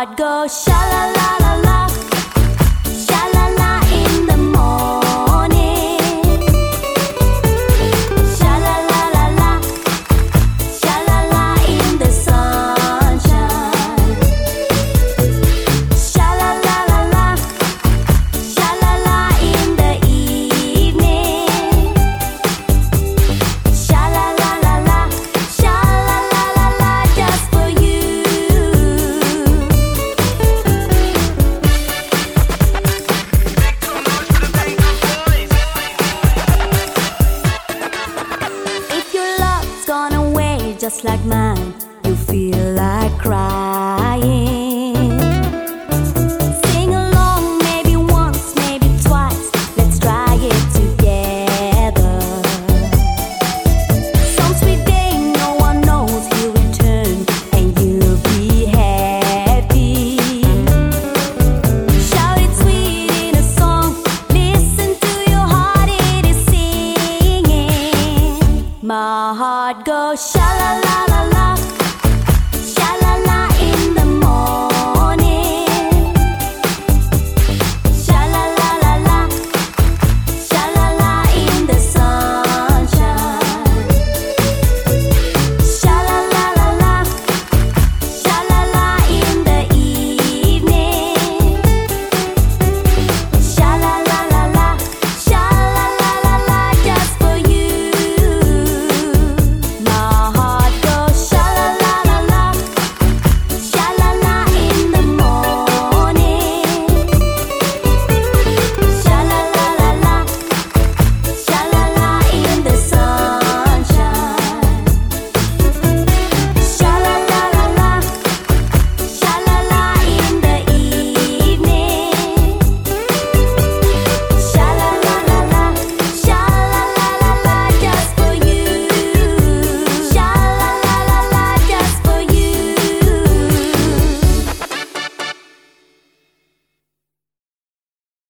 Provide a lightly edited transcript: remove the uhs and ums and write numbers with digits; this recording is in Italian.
heart go sha la la la la, sha la la in the morning, sha la la la la, sha la la in the sunshine, sha la la la la, sha la la in the evening, sha la la la la, sha la la la la, just for you. If your love's gone away just like mine, you feel like crying.